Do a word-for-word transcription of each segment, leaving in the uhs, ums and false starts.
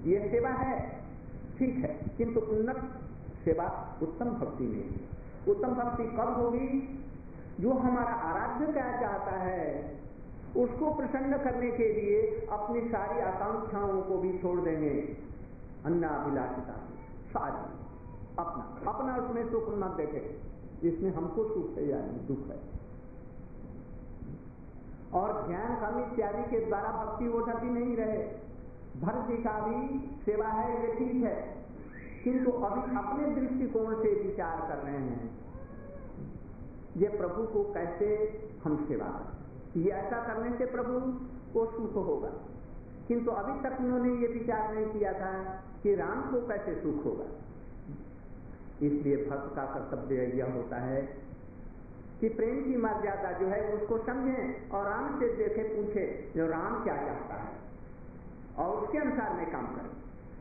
ये सेवा है, ठीक है, किंतु उन्नत सेवा उत्तम भक्ति नहीं है। उत्तम भक्ति कब होगी? जो हमारा आराध्य क्या चाहता है उसको प्रसन्न करने के लिए अपनी सारी आकांक्षाओं को भी छोड़ देंगे। अन्नाभिलाषिता सारी अपना अपना उसमें सुख मत देखे, इसमें हमको सुख है या नहीं दुख है। और ज्ञान कर्म इत्यादि के द्वारा भक्ति वो ढकी नहीं रहे। भरत जी का भी सेवा है, ये ठीक है, किंतु अभी अपने दृष्टिकोण से विचार कर रहे हैं, ये प्रभु को कैसे हम सेवा करें, ये ऐसा करने से प्रभु को सुख होगा। किंतु अभी तक उन्होंने ये विचार नहीं किया था कि राम को कैसे सुख होगा। इसलिए भक्त का कर्तव्य यह होता है कि प्रेम की मर्यादा जो है उसको समझें और राम से देखे, पूछे जो राम क्या चाहता है और उसके अनुसार में काम करें।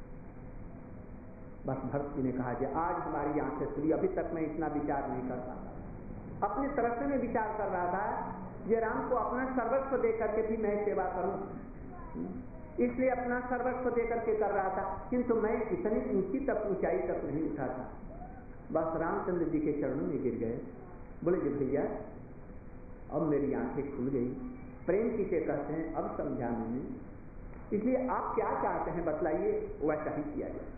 बस भक्त जी ने कहा कि आज हमारी आंखें खुली, अभी तक मैं इतना विचार नहीं कर पाता। अपने तरफ से मैं विचार कर रहा था ये राम को अपना सर्वस्व दे करके भी मैं सेवा करूं, इसलिए अपना सर्वस्व दे करके कर रहा था, किंतु मैं इतनी ऊंची तक ऊंचाई तक नहीं उठा था। बस रामचंद्र जी के चरणों में गिर गए, बोले जी भैया अब मेरी आंखें खुल गई, प्रेम किसे कहते हैं अब समझा मैंने, इसलिए आप क्या चाहते हैं बतलाइए, वैसा ही किया जाए।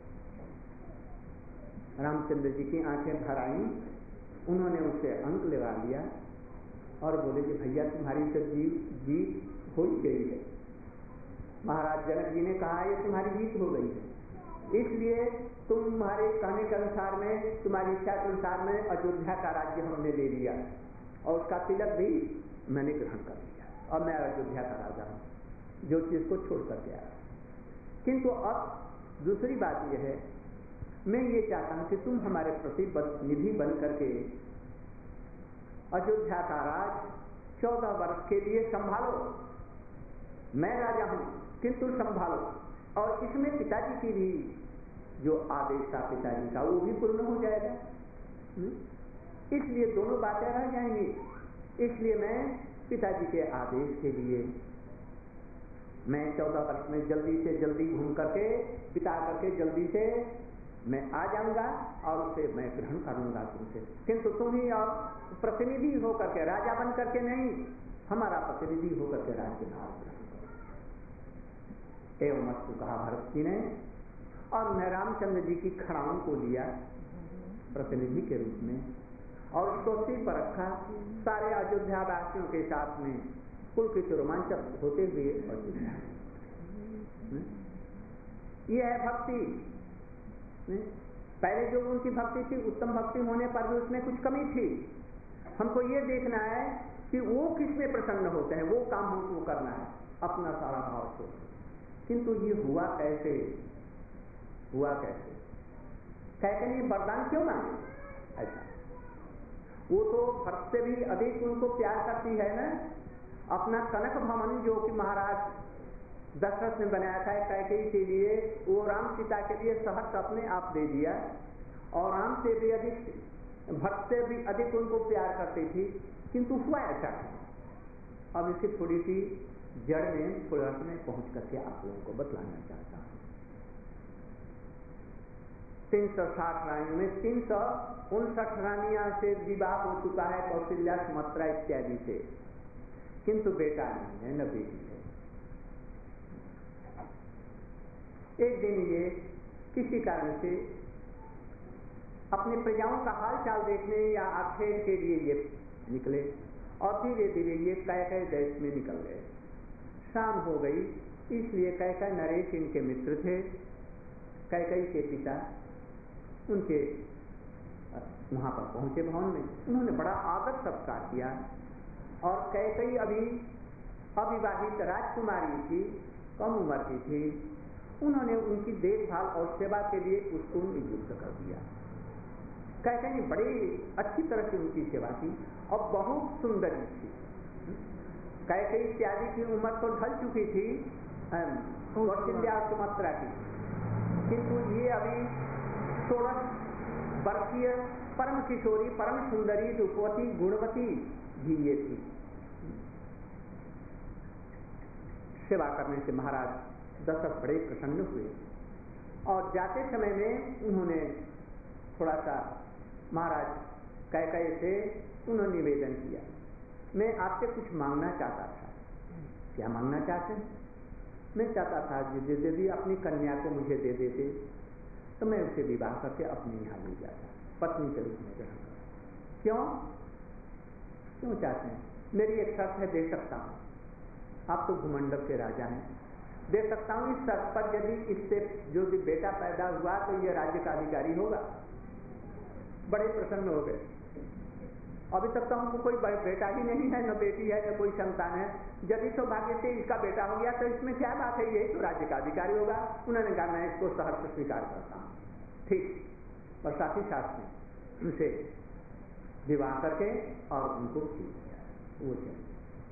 रामचंद्र जी की आंखें भर आई, उन्होंने उसे अंक लगा लिया और बोले कि भैया तुम्हारी तो जीत जीत हो ही गई है। महाराज जनक जी ने कहा ये तुम्हारी जीत हो गई है, इसलिए तुम्हारे कहने के अनुसार में, तुम्हारी इच्छा के अनुसार में अयोध्या का राज्य हमने ले लिया और उसका तिलक भी मैंने ग्रहण कर लिया और मैं अयोध्या का राजा हूं, जो चीज को छोड़ करके आया। किंतु अब दूसरी बात यह है, मैं ये चाहता हूं कि तुम हमारे प्रतिनिधि बन करके अयोध्या का राज चौदह वर्ष के लिए संभालो। मैं राजा हूं किंतु संभालो, और इसमें पिताजी की भी जो आदेश था पिताजी का वो भी पूर्ण हो जाएगा, इसलिए दोनों बातें रह जाएंगी। इसलिए मैं पिताजी के आदेश के लिए मैं चौदह वर्ष में जल्दी से जल्दी घूम करके बिता करके जल्दी से मैं आ जाऊंगा और उसे मैं ग्रहण करूंगा तुमसे, किंतु तुम ही और प्रतिनिधि होकर के, राजा बन करके नहीं, हमारा प्रतिनिधि होकर के राज्य भार ग्रहण करो। एवं अस्तु कहा भरत जी ने, और मैं रामचंद्र जी की खड़ाओं को लिया प्रतिनिधि के रूप में और उसको सिर पर रखा, सारे अयोध्या वासियों के साथ में पुलकित रोमांचक होते हुए अयोध्या। यह है भक्ति। पहले जो उनकी भक्ति थी उत्तम भक्ति होने पर भी उसमें कुछ कमी थी। हमको ये देखना है कि वो किसमें प्रसन्न होते हैं, वो काम हमको करना है अपना सारा भाव से। किंतु ये हुआ कैसे, हुआ कैसे कहते नहीं वरदान क्यों मांगे ऐसा, वो तो भक्त से भी अधिक उनको प्यार करती है ना। अपना कनक भवन जो कि महाराज दशरथ ने बनाया था कैकेयी के लिए, वो राम सीता के लिए सहर्ष अपने आप दे दिया, और राम से भी अधिक भक्त से भी अधिक उनको प्यार करती थी। किंतु हुआ ऐसा, अब इसकी थोड़ी सी जड़ में थोड़ा में पहुंच करके आप लोगों को बतलाना चाहता हूं। तीन सौ साठ रानियों में तीन सौ उनसठ रानियां से विवाह हो चुका है कौशल्या सुमित्रा इत्यादि से, किंतु बेटा नहीं है न बेटी है। एक दिन ये किसी कारण से अपने प्रजाओं का हाल चाल देखने या आखेर के लिए ये निकले और धीरे धीरे ये कैकेयी देश में निकल गए। शाम हो गई, इसलिए कैकेयी नरेश इनके मित्र थे, कैकेयी के पिता उनके वहां पर पहुंचे भवन में, उन्होंने बड़ा आदर सत्कार किया। और कैकेयी अभी अविवाहित राजकुमारी थी, कम उम्र की थी, उन्होंने उनकी देखभाल और सेवा के लिए उसको नियुक्त कर दिया। कैकेयी ने बड़ी अच्छी तरह से उनकी सेवा की और बहुत सुंदर थी। कैकेयी इत्यादि की उम्र तो ढल चुकी थी कौशल्या सुमित्रा की, किंतु ये अभी सोलह वर्षीय परम किशोरी परम सुंदरी रूपवती गुणवती भी ये थी। सेवा करने से महाराज दशरथ बड़े प्रसन्न हुए और जाते समय में उन्होंने थोड़ा सा महाराज कैकेयी से उन्होंने निवेदन किया, मैं आपसे कुछ मांगना चाहता था। क्या मांगना चाहते हैं? मैं चाहता था यदि अपनी कन्या को मुझे दे देते तो मैं उसे विवाह करके अपने यहाँ ले जाता, पत्नी के रूप में ग्रहण करता। क्यों क्यों चाहते हैं? मेरी एक शर्त है, दे सकता हूँ। आप तो भूमंडल के राजा हैं, दे सकता हूँ इस शर्त पर, यदि इससे जो भी बेटा पैदा हुआ तो ये राज्य का अधिकारी होगा। बड़े प्रसन्न हो गए। अभी तक तो हमको कोई बेटा ही नहीं है, न बेटी है, न कोई संतान है। यदि सौभाग्य से इसका बेटा हो गया तो इसमें क्या बात है, यही तो राज्य का अधिकारी होगा। उन्होंने कहा मैं इसको सहर्ष स्वीकार करता हूँ। ठीक। और साथ ही साथ में उनसे विवाह करके और उनको खींच दिया, वो चले।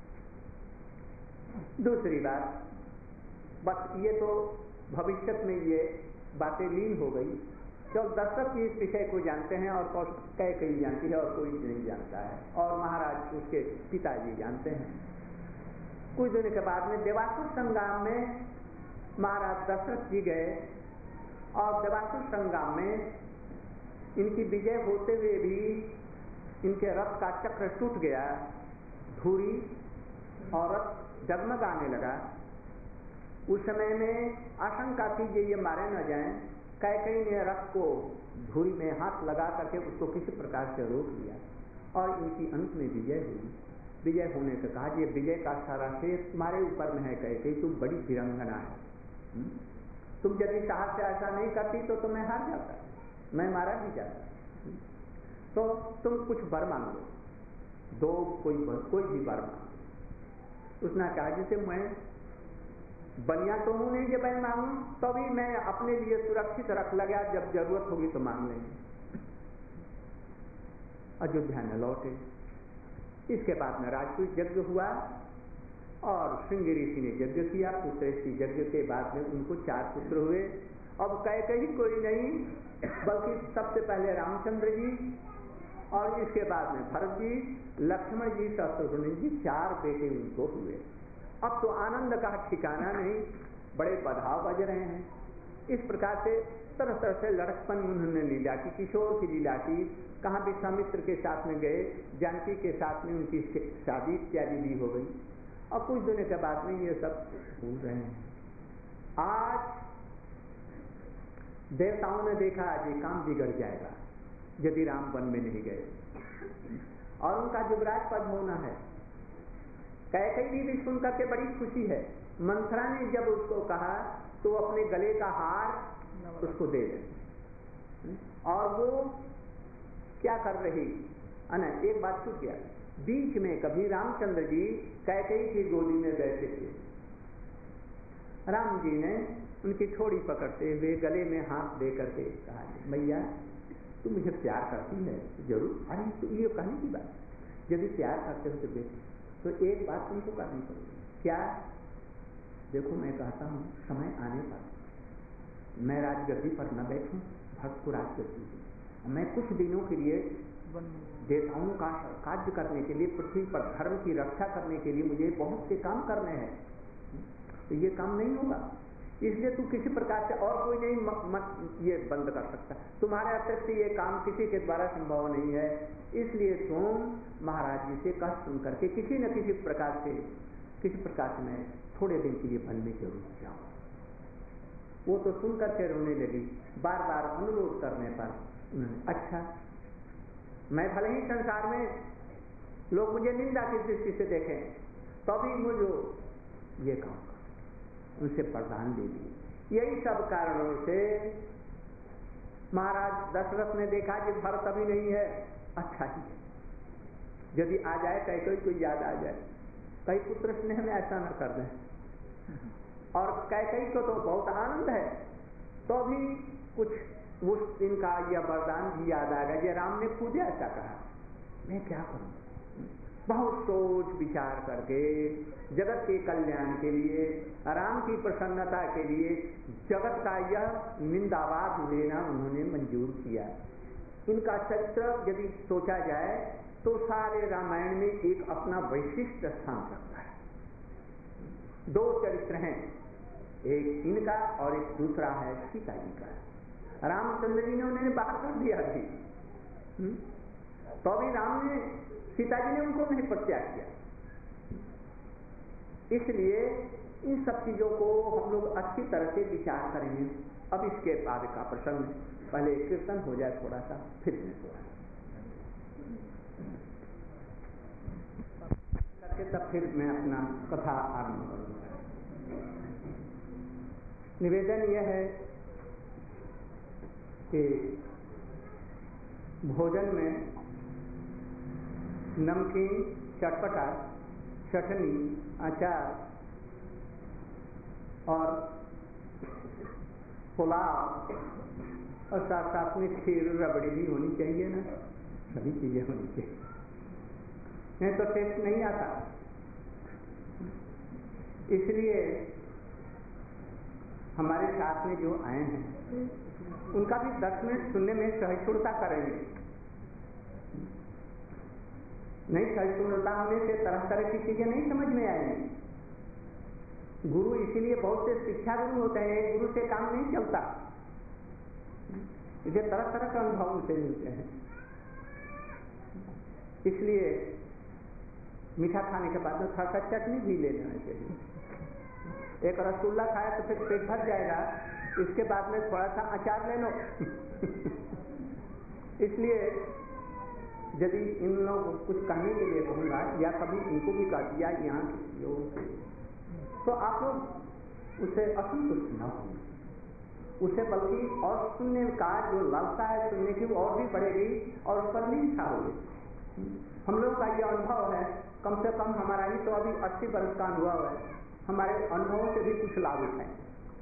दूसरी बात, बस ये तो भविष्य में ये बातें लीन हो गई। जब दशरथ जी इस विषय को जानते हैं और कैकेयी जानती है और कोई नहीं जानता है, और महाराज उसके पिताजी जानते हैं। कुछ दिन के बाद में देवासुर संग्राम में महाराज दशरथ जी गए और देवासुर संग्राम में इनकी विजय होते हुए भी इनके रथ का चक्र टूट गया, धूरी और रथ जगमगाने लगा। उस समय में आशंका थी कि ये मारे न जाएं। कैकेयी ने रथ को धूरी में हाथ लगा करके उसको किसी प्रकार से रोक लिया और इनकी अंत में विजय हुई। विजय होने से कहा, ये विजय का सारा श्रेय तुम्हारे ऊपर में है कैकेयी, तुम बड़ी वीरांगना है। तुम यदि साहस से ऐसा नहीं करती तो तुम्हें हार जाता, मैं मारा भी जाता। तो तुम कुछ वर मांगो, दो कोई वर, कोई भी वर मांगो। उसने कहा, जिसे मैं बनिया तो हूं नहीं कि मैं मांगू, तभी मैं अपने लिए सुरक्षित रख लगा, जब जरूरत होगी तो मांग लेंगे। अयोध्या में लौटे। इसके बाद में राजपूत यज्ञ हुआ और श्रृंगी ऋषि ने यज्ञ किया। पुत्रेष्टि यज्ञ के बाद में उनको चार पुत्र हुए। अब कैकेयी कोई नहीं, बल्कि सबसे पहले रामचंद्र जी और इसके बाद में भरत जी, लक्ष्मण जी, शत्रुघ्न जी, चार बेटे उनको हुए। अब तो आनंद का ठिकाना नहीं, बड़े बधाव बज रहे हैं। इस प्रकार से तरह तरह से लड़कपन उन्होंने लीला की, किशोर की लीला की। कहाँ विश्वामित्र के साथ में गए, जानकी के साथ में उनकी शादी इत्यादि भी हो गई। और कुछ दिनों के बाद में ये सब भूल रहे हैं। आज देवताओं ने देखा आज ये काम बिगड़ जाएगा यदि राम वन में नहीं गए, और उनका युवराज पद होना है। कैकेयी भी सुन करके बड़ी खुशी है। मंथरा ने जब उसको कहा तो अपने गले का हार उसको दे दे। और वो क्या कर रही, अना एक बात छूट गया, बीच में कभी रामचंद्र जी कैकेयी की गोदी में बैठे थे। राम जी ने उनकी थोड़ी पकड़ते हुए गले में हाथ दे करके कहा, मैया तू मुझे प्यार करती है? जरूर। अरे तो ये कहने की बात, यदि प्यार करते हो तो बेटे तो एक बात तुमको करनी पड़ेगी। क्या? देखो मैं कहता हूँ समय आने पर मैं राजगद्दी पर न बैठूं, भक्त को राजगद्दी दूं। मैं कुछ दिनों के लिए देवताओं का कार्य करने के लिए, पृथ्वी पर धर्म की रक्षा करने के लिए मुझे बहुत से काम करने हैं, तो ये काम नहीं होगा। इसलिए तू किसी प्रकार से, और कोई नहीं मत, मत ये बंद कर सकता, तुम्हारे अतिरिक्त ये काम किसी के द्वारा संभव नहीं है। इसलिए तुम महाराज जी से कष्ट सुन करके किसी न किसी प्रकार से किसी प्रकार से मैं थोड़े दिन के लिए वन में जरूर जाऊं। वो तो सुन करके रोने लगी। बार बार अनुरोध करने पर उन्होंने, अच्छा मैं भले ही संसार में लोग मुझे निंदा की दृष्टि से देखें, तभी मुझे ये काम कर, उनसे वरदान दे दिए। यही सब कारणों से महाराज दशरथ ने देखा कि भरत अभी नहीं है, अच्छा ही है, यदि आ जाए कैकेयी कोई याद आ जाए, कई पुत्र स्नेह में ऐसा न कर दें। और कैकेयी को तो बहुत आनंद है, तो भी कुछ उस दिन का यह वरदान भी याद आ गया। ये राम ने खुद ऐसा कहा, मैं क्या करूं? बहुत सोच विचार करके जगत के कल्याण के लिए, राम की प्रसन्नता के लिए जगत का यह निंदावाद लेना उन्होंने मंजूर किया। इनका चरित्र यदि सोचा जाए तो सारे रामायण में एक अपना वैशिष्ट स्थान रखता है। दो चरित्र हैं, एक इनका और एक दूसरा है सीता जी का। रामचंद्र जी ने उन्हें बाहर कर दिया थी, तो भी राम ने सीता जी ने उनको नहीं प्रत्याग किया। इसलिए इन सब चीजों को हम लोग अच्छी तरह से विचार करेंगे। अब इसके बाद का प्रसंग, पहले कीर्तन हो जाए थोड़ा सा, फिर मैं थोड़ा करके तब फिर मैं अपना कथा आरंभ करूंगा। निवेदन यह है कि भोजन में नमकीन, चटपटा, चटनी, अचार और पुलाव और साथ साथ में खीर रबड़ी भी होनी चाहिए ना, सभी चीजें होनी चाहिए, नहीं तो टेस्ट नहीं आता। इसलिए हमारे साथ में जो आए हैं उनका भी दस मिनट सुनने में सहिष्णुता करेंगे। नहीं सहिष्णुता होने से तरह तरह की चीजें नहीं समझ में आएंगी। गुरु इसीलिए बहुत से शिक्षा गुरु होते हैं, एक गुरु से काम नहीं चलता, इसे तरह तरह के अनुभव उनसे मिलते हैं। इसलिए मीठा खाने के बाद में थोड़ा सा चटनी भी ले लेना चाहिए। एक रसगुल्ला खाया तो फिर पेट भर जाएगा, इसके बाद में थोड़ा सा अचार ले लो। इसलिए यदि इन लोगों को कुछ कहने के लिए कहूँगा या कभी इनको भी कह दिया यहाँ के लोगों से, तो आप लोग उसे असंतुष्ट न हो, उसे बल्कि और सुनने का जो लालसा है सुनने की वो और भी बढ़ेगी और उस पर भी इच्छा होगी। हम लोग का ये अनुभव है, कम से कम हमारा ही तो अभी अस्सी वर्ष का अनुभव है, हमारे अनुभवों से भी कुछ लाभ उठाएं।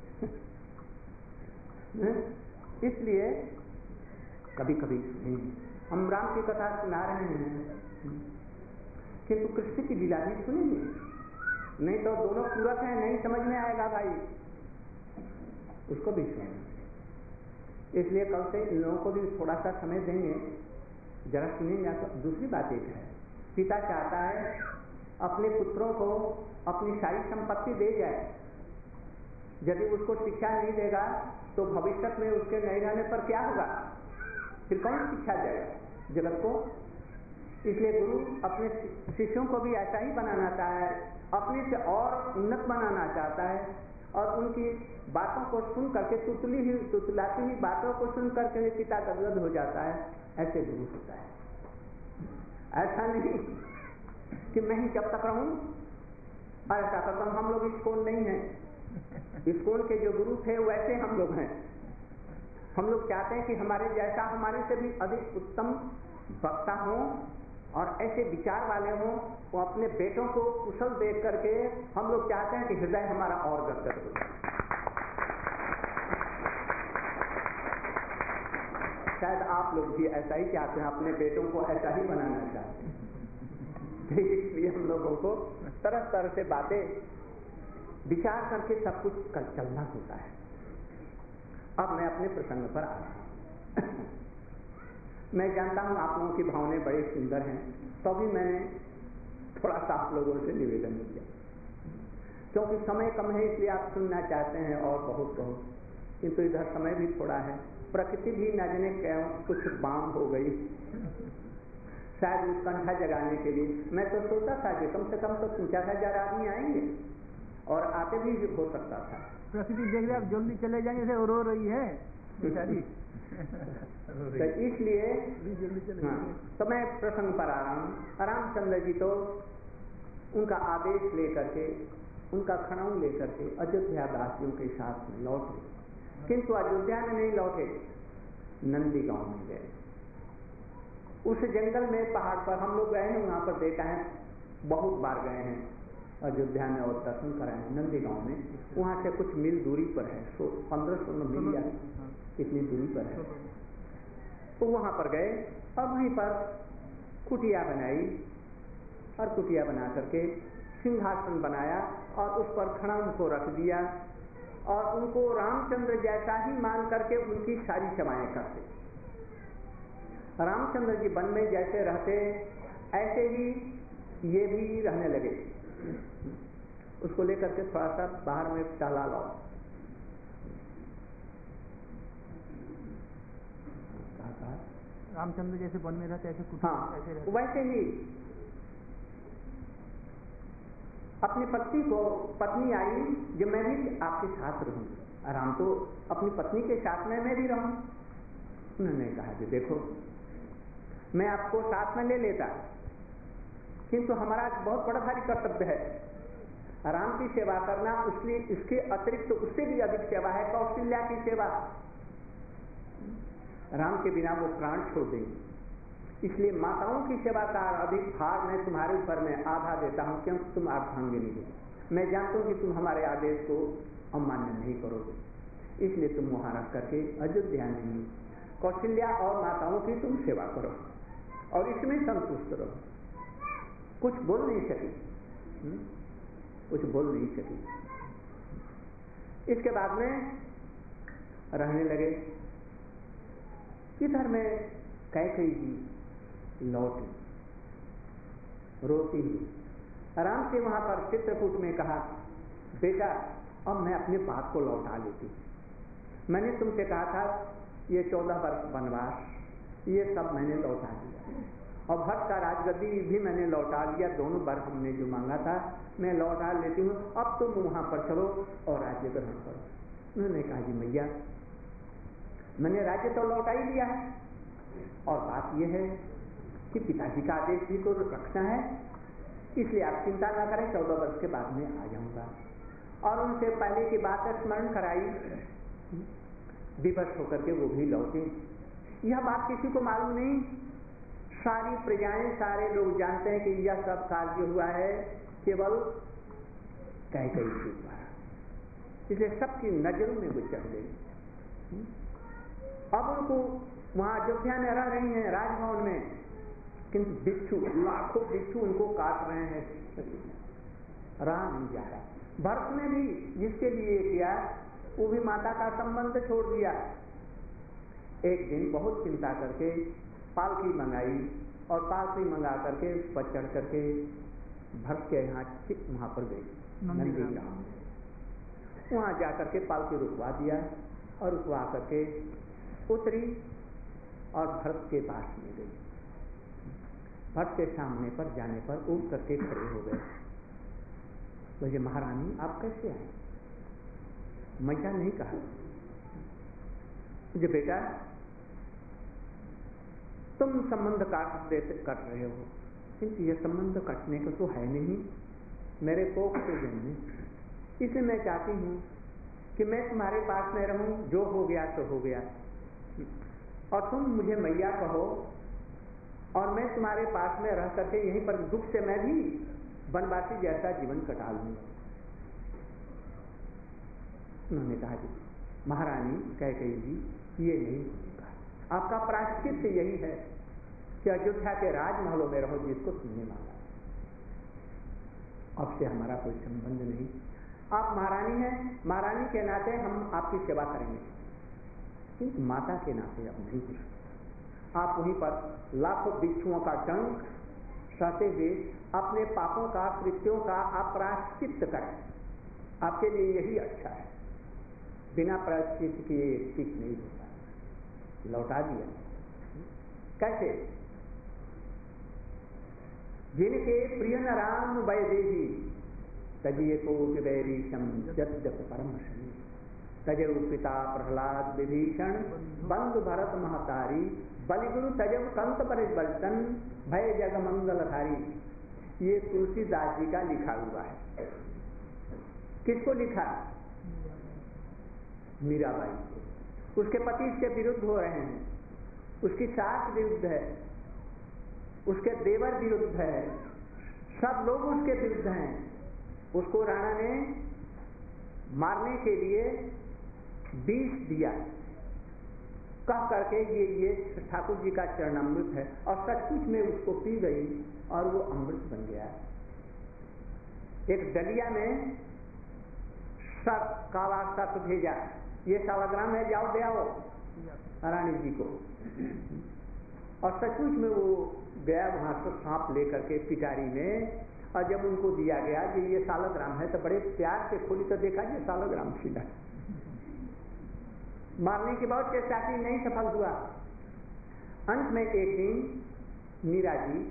इसलिए कभी कभी हम राम की कथा सुना रहे हैं, किंतु कृष्ण की लीला भी सुनेंगे, नहीं तो दोनों पूरक हैं, नहीं समझ में आएगा भाई, उसको भी सुनेंगे। इसलिए कल से इन लोगों को भी थोड़ा सा समय देंगे, जरा सुनेंगे। तो दूसरी बात एक है, पिता चाहता है अपने पुत्रों को अपनी सारी संपत्ति दे जाए, यदि उसको शिक्षा नहीं देगा तो भविष्य में उसके नहीं रहने पर क्या होगा, फिर कौन शिक्षा देगा जगत को। इसलिए गुरु अपने शिष्यों को भी ऐसा ही बनाना चाहता है, अपने से और उन्नत बनाना चाहता है, और उनकी बातों को सुन करके तुतली ही तुतलाती हुई बातों को सुन करके पिता गदगद हो जाता है। ऐसे गुरु होता है, ऐसा नहीं कि मैं ही जब तक रहूं ऐसा करता हूं। हम लोग इस्कॉन नहीं है, इस्कॉन के जो गुरु थे वैसे हम लोग हैं। हम लोग चाहते हैं कि हमारे जैसा, हमारे से भी अधिक उत्तम वक्ता हो और ऐसे विचार वाले हों, वो अपने बेटों को कुशल देख करके हम लोग चाहते हैं कि हृदय हमारा और गदगद हो जाए। शायद आप लोग भी ऐसा ही चाहते हैं, अपने बेटों को ऐसा ही बनाना चाहते हैं। इसलिए हम लोगों को तरह तरह से बातें विचार करके सब कुछ कर चलना होता है। अब मैं अपने प्रसंग पर आ रहा हूं। मैं जानता हूं आप लोगों की भावनाएं बड़ी सुंदर हैं, तो भी मैंने थोड़ा सा आप लोगों से निवेदन किया, क्योंकि समय कम है इसलिए आप सुनना चाहते हैं और बहुत बहुत, किंतु इधर समय भी थोड़ा है, प्रकृति भी न जाने क्या कुछ बाम हो गई, शायद उत्कंठा जगाने के लिए। मैं तो सोचा था कि कम से कम तो तीन चार हजार आदमी आएंगे और आते भी हो सकता था। प्रकृति देख रहे आप जल्दी चले जाएंगे से रो रही है बेचारी। तो इसलिए हाँ, तो मैं प्रसंग पर आ रहा हूँ। रामचंद्र जी तो उनका आदेश लेकर के, उनका खड़ाऊ लेकर के अयोध्या वासियों के साथ में लौटे, किंतु अयोध्या में नहीं लौटे, नंदी गांव में गए। उस जंगल में पहाड़ पर हम लोग गए हैं, वहां पर देखा है, बहुत बार गए हैं अयोध्या में और दर्शन कराए हैं। नंदी गांव में वहां से कुछ मील दूरी पर है, सो पंद्रह सोलह मील या इतनी दूरी पर है। तो वहां पर गए और वहीं पर कुटिया बनाई और कुटिया बना करके सिंहासन बनाया और उस पर खड़ाऊ को रख दिया और उनको रामचंद्र जैसा ही मान करके उनकी सारी सेवाएं करते। रामचंद्र जी वन में जैसे रहते ऐसे ही ये भी रहने लगे। उसको लेकर के थोड़ा सा बाहर में टहला लाओ, रामचंद्र जैसे वन में रहते ऐसे कुछ हाँ, ऐसे रहते। वैसे ही अपनी पत्नी को, पत्नी आई जो मैं भी आपके साथ रहूं, राम तो अपनी पत्नी के साथ में मैं भी रहूं। उन्होंने कहा कि देखो मैं आपको साथ में ले लेता, किंतु हमारा बहुत बड़ा भारी कर्तव्य है राम की सेवा करना, उसलिए इसके अतिरिक्त उससे भी अधिक सेवा है कौशल्या की सेवा। राम के बिना वो प्राण छोड़ देंगे, इसलिए माताओं की सेवा का अधिक भार मैं तुम्हारे ऊपर में आधा देता हूं, क्योंकि तुम अर्धांगिनी हो। मैं जानता हूं कि तुम हमारे आदेश को अमान्य नहीं करोगे, इसलिए तुम वहां रख करके अयोध्या में कौशल्या और माताओं की तुम सेवा करो और इसमें संतुष्ट रहो। कुछ बोल नहीं सकी, कुछ बोल नहीं सकी। इसके बाद में रहने लगे। इधर में कैकेयी जी लौटी रोती हुई, राम से वहां पर चित्रकूट में कहा, बेटा अब मैं अपने बात को लौटा लेती हूँ। मैंने तुमसे कहा था ये चौदह वर्ष वनवास ये सब मैंने लौटा दिया और भट्ट का राजगद्दी भी मैंने लौटा लिया, दोनों बार हमने जो मांगा था मैं लौटा लेती हूँ, अब तुम वहां पर चलो और राज्य ग्रहण करो। उन्होंने कहा जी मैया मैंने राज्य तो लौटा ही लिया है और बात यह है कि पिताजी का आदेश भी को रखना है, इसलिए आप चिंता ना करें, चौदह वर्ष के बाद में आ जाऊंगा। और उनसे पहले की बात स्मरण कराई, विवश होकर के वो भी लौटे। यह बात किसी को मालूम नहीं, सारी प्रजाएं सारे लोग जानते हैं कि यह सब कार्य हुआ है केवल कैकेयी के द्वारा, इसलिए सबकी नजरों में वो चढ़ गई। अब उनको वहां अयोध्या में रह रही हैं राजभवन में, किंतु बिच्छू लाखों बिच्छू उनको काट रहे हैं, रहा नहीं जा रहा। भरत ने भी जिसके लिए किया वो भी माता का संबंध छोड़ दिया। एक दिन बहुत चिंता करके पालकी मंगाई और पालकी मंगा करके उस पर चढ़ करके भरत के यहाँ वहां पर गई नंदीग्राम। वहां जाकर के पालकी रुकवा दिया और रुकवा करके उतरी और भरत के पास में गई। भरत के सामने पर जाने पर उठ करके खड़े हो गए। बोले महारानी आप कैसे आए? मैया नहीं कहा मुझे बेटा तुम संबंध काट देते कट रहे हो, किंतु यह संबंध कटने का तो है नहीं, मेरे कोख से जन्मे, इसलिए मैं चाहती हूँ कि मैं तुम्हारे पास में रहूं, जो हो गया तो हो गया, और तुम मुझे मैया कहो और मैं तुम्हारे पास में रह करके यहीं पर दुख से मैं भी वनवासी जैसा जीवन कटा लूंगा। उन्होंने कहा जी महारानी कैकेयी जी ये नहीं होगा, आपका प्रायश्चित यही है कि अयोध्या के राजमहलों में रहो जिसको तुमने मांगा, अब से हमारा कोई संबंध नहीं, आप महारानी हैं, महारानी के नाते हम आपकी सेवा करेंगे, किंतु माता के नाते अब नहीं कुछ। आप वहीं पर लाखों बिच्छुओं का डंक सहते हुए अपने पापों का कृत्यों का आप प्रायश्चित करें, आपके लिए यही अच्छा है। बिना प्रायश्चित किए ठीक नहीं होता, लौटा दिया। कैसे? जिनके प्रिय न राम वैदेही तजिए को वैरीशम जप जप परम शनि, तजव पिता प्रहलाद विभीषण बंधु भरत महतारी, बलिगुरु तजव कंत परिवर्तन भय जग मंगलधारी। ये तुलसीदास जी का लिखा हुआ है। किसको लिखा? मीराबाई को। उसके पति इसके विरुद्ध हो रहे हैं, उसकी सास विरुद्ध है, उसके देवर विरुद्ध है, सब लोग उसके विरुद्ध हैं। उसको राणा ने मारने के लिए विष दिया, कह करके ये ये ठाकुर जी का चरणामृत है, और सचमुच में उसको पी गई और वो अमृत बन गया। एक डलिया में सत काला सत भेजा, ये सालग्राम है, जाओ दे आओ रानी जी को, और सचमुच में वो गया वहां से सांप लेकर के पिटारी में, और जब उनको दिया गया कि ये सालग्राम है तो बड़े प्यार से खोली तो देखा ये सालग्राम सीधा। मारने के बाद चेष्टा की, नहीं सफल हुआ। अंत में एक दिन मीरा जी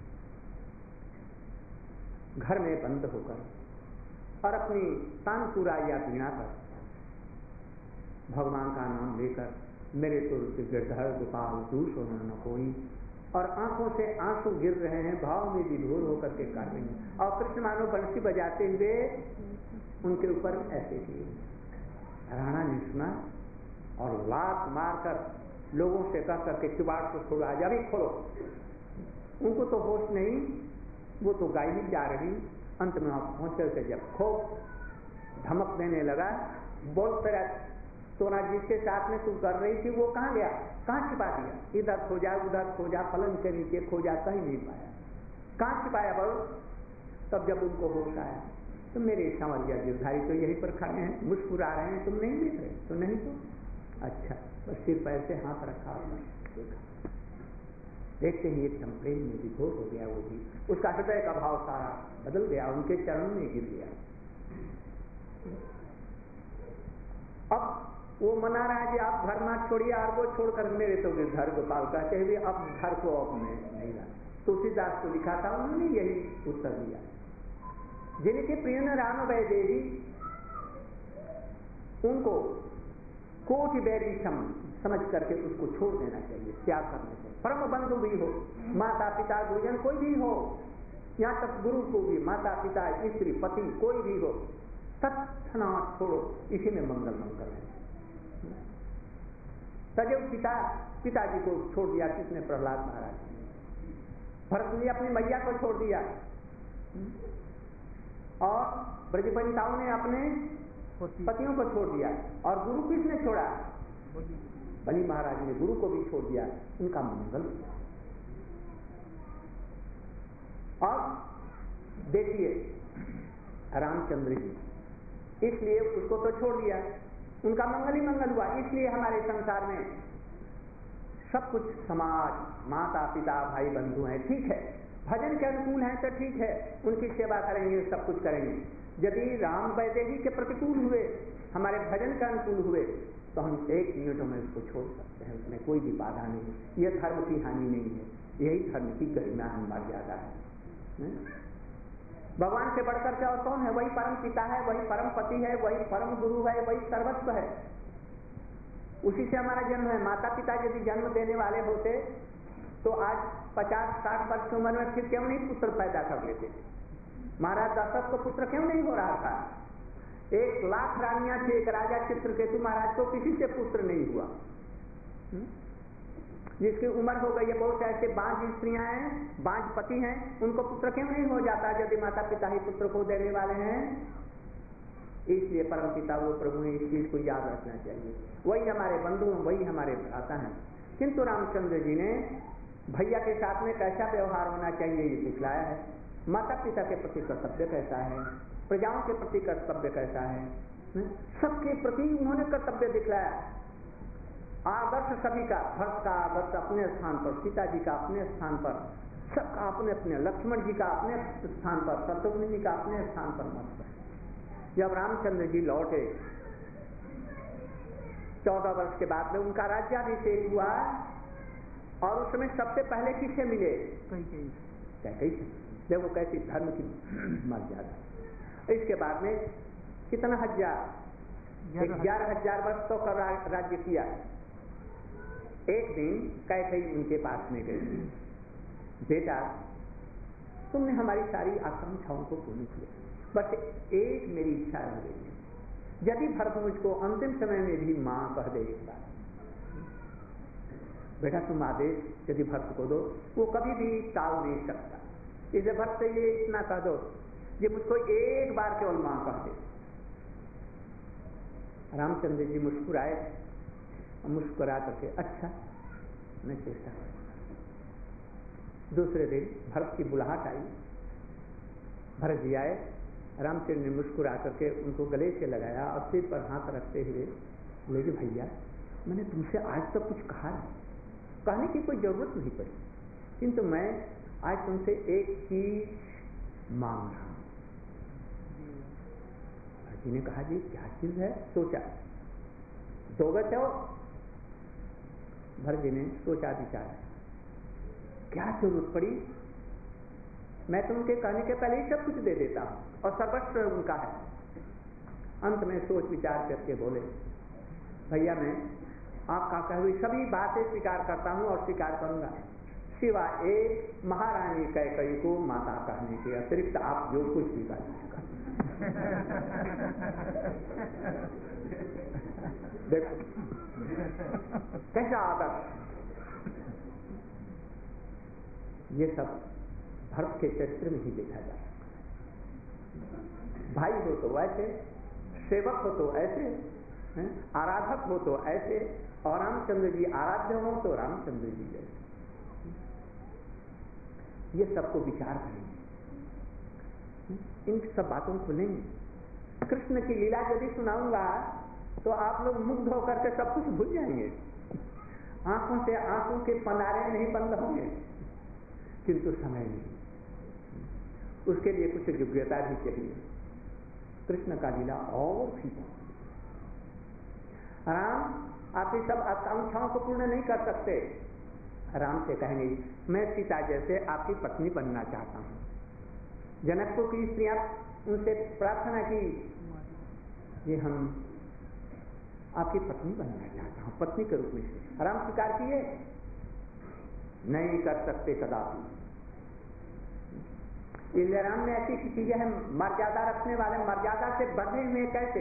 घर में बंद होकर और अपनी तानपुरा या वीणा पर भगवान का नाम लेकर मेरे तुर गिरधर गोपाल दूष होना न कोई, और आंखों से आंसू गिर रहे हैं, भाव में विभोर होकर के कर रहे हैं, और कृष्ण मानो बंसी बजाते हुए उनके ऊपर ऐसे किए। राणा ने सुना और लात मारकर लोगों से कह करके किवाड़ को खोला, अभी खोलो। उनको तो होश नहीं, वो तो गाय ही जा रही। अंत में आप पहुंचे थे जब खूब धमक देने लगा, बोल तेरा तोरा जिसके साथ में तू कर रही थी वो कहाँ गया, कहाँ छिपा दिया, इधर खोजा उधर खोजा, पलंग के नीचे खोजा, कहीं नहीं पाया, कहाँ छिपाया बोल। तब जब उनको होश आया तो मेरे सांवरिया गिरधारी तो यहीं पर खड़े हैं, मुस्कुरा रहे हैं, तुम नहीं देख रहे? तो नहीं तो अच्छा, बस सिर पैर से हाथ रखा और देखा, देखते ही एकदम प्रेम में विभोर हो गया। वो भी उसका हृदय का भाव सारा बदल गया, उनके चरणों में गिर गया। अब वो मना रहा है कि आप घर मत छोड़िए, और वो छोड़कर मेरे तो घर गोपाल कहते हुए अब घर को अब मैं नहीं रहा। तुलसीदास को लिखा था, उन्होंने यही उत्तर दिया, जिनके प्रिय न राम वै देवी, उनको कोटि बैरी सम समझ करके उसको छोड़ देना चाहिए, त्याग करना चाहिए। परम बंधु भी हो, माता पिता गुरुजन कोई भी हो, यहाँ तक गुरु को भी, माता पिता स्त्री पति कोई भी हो, तत्क्षणात छोड़ो, इसी में मंगल मंगल है। सदैव पिता पिताजी को छोड़ दिया किसने? प्रहलाद महाराज। भरत ने अपनी मैया को छोड़ दिया, और ब्रजवनिताओं ने अपने पतियों को छोड़ दिया, और गुरु किसने छोड़ा? बलि महाराज ने गुरु को भी छोड़ दिया, उनका मंगल। और देखिए रामचंद्र जी, इसलिए उसको तो छोड़ दिया, उनका मंगल ही मंगल हुआ। इसलिए हमारे संसार में सब कुछ समाज, माता पिता भाई बंधु हैं, ठीक है, भजन के अनुकूल हैं तो ठीक है, उनकी सेवा करेंगे, सब कुछ करेंगे। यदि राम वैदेही के प्रतिकूल हुए, हमारे भजन के अनुकूल हुए, तो हम एक मिनटों में उसको छोड़ सकते हैं, उसमें कोई भी बाधा नहीं। यह धर्म की हानि नहीं है, यही धर्म की गरिमा है, मर्यादा है। भगवान से बढ़कर के और कौन है? वही परम पिता है, वही परम पति है, वही परम गुरु है, वही सर्वस्व है, उसी से हमारा जन्म है। माता पिता यदि जन्म देने वाले होते तो आज पचास साठ वर्ष की उम्र में फिर क्यों नहीं पुत्र पैदा कर लेते? महाराज दशरथ को पुत्र क्यों नहीं हो रहा था? एक लाख रानियां थी, एक राजा चित्रकेतु महाराज को किसी से पुत्र नहीं हुआ। हुँ? जिसकी उम्र हो गई है, बहुत ऐसे बांझ स्त्रियां हैं, बांझ पति हैं, उनको पुत्र क्यों नहीं हो जाता यदि माता पिता ही पुत्र को देने वाले हैं? इसलिए परम पिता वो प्रभु ने इस चीज को याद रखना चाहिए। वही हमारे बंधु हैं, वही हमारे भ्राता हैं। किंतु रामचंद्र जी ने भैया के साथ में कैसा व्यवहार होना चाहिए ये दिखलाया है। माता पिता के प्रति कर्तव्य कैसा है, प्रजाओं के प्रति कर्तव्य कैसा है, सबके प्रति उन्होंने कर्तव्य दिखलाया। आदर्श सभी का, भरत का आदर्श अपने स्थान पर, सीता जी का अपने स्थान पर, सबका अपने अपने, लक्ष्मण जी का अपने स्थान पर, शत्रुघ्न जी का अपने स्थान पर मत है। जब रामचंद्र जी लौटे चौदह वर्ष के बाद में उनका राज्याभिषेक हुआ, और उस समय सबसे पहले किससे मिले? कैकेयी से। देखो कैसी धर्म की मर्यादा। इसके बाद में कितना हजार, ग्यारह हजार वर्ष तो कर राज्य किया। एक दिन कैकेयी उनके पास में गई, बेटा तुमने हमारी सारी आकांक्षाओं को पूर्ण किया, बस एक मेरी इच्छा रह गई है, यदि भरत मुझको अंतिम समय में भी मां कह दे एक बार, बेटा तुम आदेश यदि भक्त को दो, वो कभी भी टाल नहीं सकता। इसे भक्त से ये इतना कह दो, ये मुझको एक बार केवल मां कह दे। रामचंद्र जी मुस्कुराए, मुस्कुरा करके अच्छा मैं चेष्टा करूंगा। दूसरे दिन भरत की बुलाहट आई, भरत जी आए, रामचंद्र ने मुस्कुरा करके उनको गले से लगाया और सिर पर हाथ रखते हुए बोले कि भैया मैंने तुमसे आज तक कुछ कहा नहीं, कहने की कोई जरूरत नहीं पड़ी, किंतु मैं आज तुमसे एक चीज मांग रहा हूं। जी ने कहा जी क्या चीज है? सोचा, दोगे तो भरत ने सोचा विचारा, क्या जरूरत पड़ी, मैं तो उनके कहने के पहले ही सब कुछ दे देता हूं और सर्वस्व उनका है। अंत में सोच विचार करके बोले, भैया मैं आपका कही हुई सभी बातें स्वीकार करता हूं और स्वीकार करूंगा, सिवाय एक महारानी कैकेयी को माता कहने के अतिरिक्त आप जो कुछ भी कर देखो कैसा आदर्श। ये सब भरत के चरित्र में ही देखा जा सकता है। भाई हो तो वैसे, सेवक हो तो ऐसे, आराधक हो तो ऐसे, और रामचंद्र जी आराध्य हो तो रामचंद्र जी जैसे। ये सबको विचार करेंगे, इन सब बातों को लेंगे। कृष्ण की लीला यदि सुनाऊंगा तो आप लोग मुग्ध होकर के सब कुछ भूल जाएंगे, आंखों से आंखों के पनारे नहीं बंद होंगे, किंतु समय नहीं, उसके लिए कुछ योग्यता भी चाहिए। कृष्ण का लीला और भी राम आपकी सब आकांक्षाओं को पूर्ण नहीं कर सकते। राम से कहेंगे मैं सीता जैसे आपकी पत्नी बनना चाहता हूं। जनकपुर की स्त्रियां उनसे प्रार्थना की, ये हम आपकी पत्नी बनना चाहता हूं, पत्नी के रूप में। राम स्वीकार किए, नहीं कर सकते कदापि। इसलिए राम ने ऐसी चीजें हैं, मर्यादा रखने वाले, मर्यादा से बंधे हुए कैसे,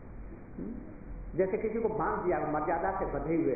जैसे किसी को बांध दिया मर्यादा से बंधे हुए,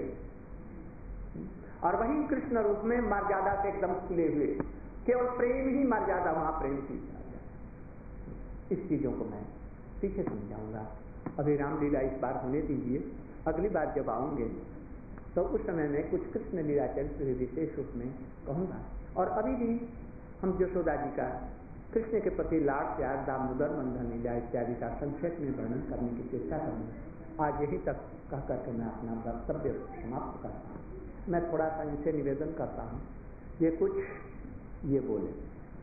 और वही कृष्ण रूप में मर्यादा से एकदम खुले हुए, केवल प्रेम ही मर्यादा, वहां प्रेम की। इस चीजों को मैं पीछे समझाऊंगा। अभी रामलीला इस बार होने दीजिए, अगली बार जब आऊंगे तो उस समय में कुछ कृष्ण लीला चरित्र विशेष रूप में कहूंगा। और अभी भी हम यशोदा जी का कृष्ण के प्रति लाड प्यार, दामोदर मंदन लीला इत्यादि का संक्षेप में वर्णन करने की चेष्टा करूंगा। आज यही तक कह करके मैं अपना वक्तव्य समाप्त करता हूँ। मैं थोड़ा सा इनसे निवेदन करता हूँ, ये कुछ ये बोले,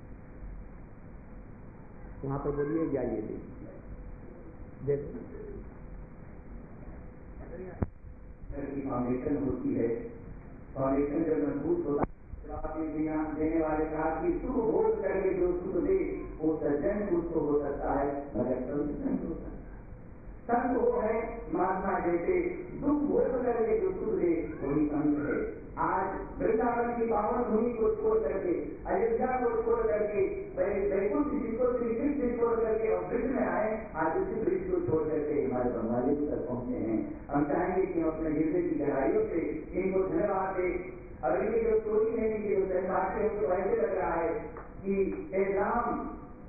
वहां पर बोलिए या ये ले देखो। फाउंडेशन होती है, फाउंडेशन जब मजबूत होता है, देने वाले कहा कि सुख भोग करके जो सुख दे वो सज्जन सुख तो हो सकता है, मगर संत नहीं हो सकता। संत वो है महात्मा जैसे दुख भोग करके जो सुख दे वही संत है। आज वृंदावन की पावन भूमि को छोड़ करके, अयोध्या को छोड़ करके, वैकुंठ जी को श्री कृष्ण छोड़ करके और ब्रिज में आए, आज उसी ब्रिज को छोड़ करके हमारे बंगाली तक पहुंचे हैं। हम चाहेंगे कि हम अपने हृदय की गहराइयों से इनको धन्यवाद दे। और इनकी जो स्टोरी है, इनकी जो संस्कार है, उनको ऐसे लग रहा है कि ए Ram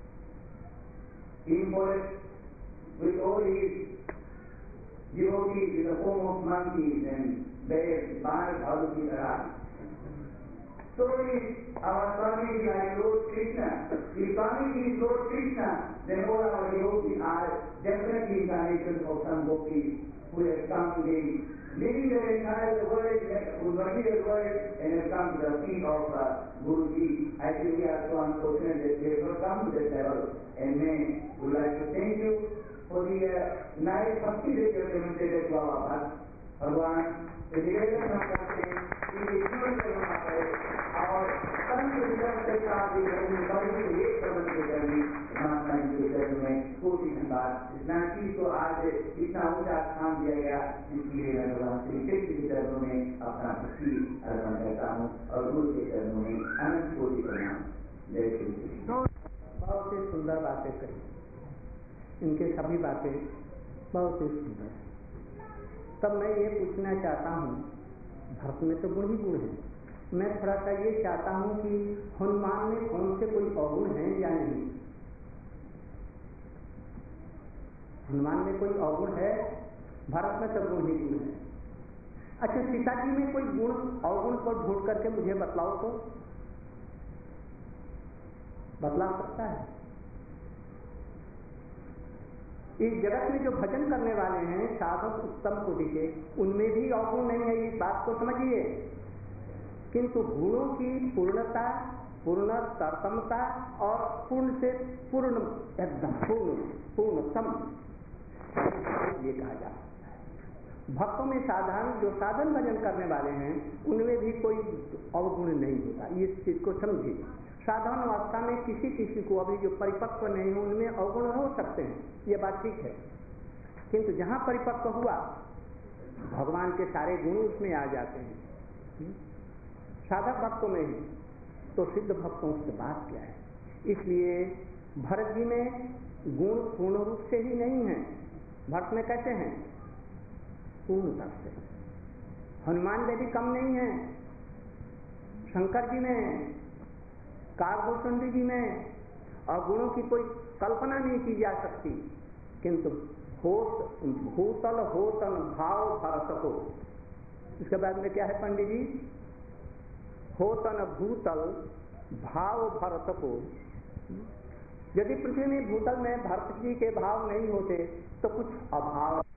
in forest with all his devotees in the form of monkeys and bears, Bharat Bhalu ki tarah. So is our Swami is like Lord Krishna. If Swami is Lord Krishna, then all our devotees are definitely incarnations of some gopis who have come today, leaving their entire world, who material world, and have come to the feet of uh, Guruji. Actually, we are so unfortunate that we have not come to that level. And may would like to thank you for the uh, nice bhakti that you have demonstrated to our hearts. भगवान निवेदन हम करते हैं कि जीवन करना है और संत विचार से काफी कभी एक प्रबंध के करनी महात्मा जी के चरण में कोटि धन्यवाद। इतना चीज को आज इतना ऊंचा स्थान दिया गया, इसके लिए मैं भगवान श्री कृष्ण के चरणों में अपना भक्ति अर्पण करता हूँ और गुरु के चरणों में अनंत कोटि प्रणाम। जय श्री कृष्ण। बहुत ही सुंदर बातें कही, इनके सभी बातें बहुत ही सुंदर है। तब मैं ये पूछना चाहता हूँ, भरत में तो गुण ही गुण है, मैं थोड़ा सा ये चाहता हूँ कि हनुमान में कौन से कोई अवगुण है या नहीं? हनुमान में कोई अवगुण है? भरत में तो गुण ही गुण है। अच्छा, सीता जी में कोई गुण अवगुण को ढूंढ करके मुझे बतलाओ तो, बतला सकता है? इस जगत में जो भजन करने वाले हैं साधक उत्तम कोटि के, उनमें भी अवगुण नहीं है, इस बात को समझिए। किंतु गुणों की पूर्णता, पूर्ण तरतमता और पूर्ण से पूर्ण, एकदम पूर्ण पूर्णतम, ये कहा जा सकता है। भक्तों में साधारण जो साधन भजन करने वाले हैं उनमें भी कोई अवगुण नहीं होता, ये चीज को समझिए। साधारण अवस्था में किसी किसी को अभी जो परिपक्व नहीं हो उनमें अवगुण हो सकते हैं, ये बात ठीक है, किंतु जहां परिपक्व हुआ भगवान के सारे गुण उसमें आ जाते हैं। साधक भक्तों में ही तो सिद्ध भक्तों से बात क्या है। इसलिए भरत जी में गुण पूर्ण रूप से ही नहीं है, भरत में कैसे हैं? पूर्णता से। हनुमान में भी कम नहीं है, शंकर जी में, काकभूषण जी में और गुणों की कोई कल्पना नहीं की जा सकती, किंतु होत भूतल होतन भाव भरत को। इसके बाद में क्या है पंडित जी? होतन भूतल भाव भरत को। यदि पृथ्वी में भूतल में भरत जी के भाव नहीं होते तो कुछ अभाव